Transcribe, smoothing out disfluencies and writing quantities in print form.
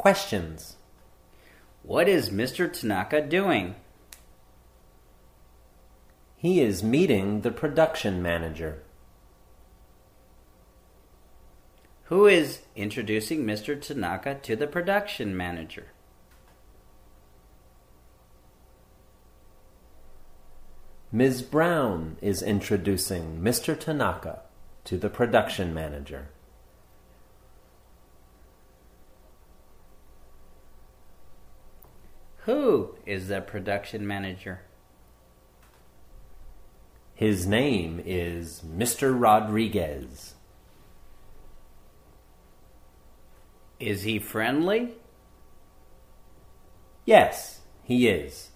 Questions. What is Mr. Tanaka doing? He is meeting the production manager. Who is introducing Mr. Tanaka to the production manager? Ms. Brown is introducing Mr. Tanaka to the production manager. Who is the production manager? His name is Mr. Rodriguez. Is he friendly? Yes, he is.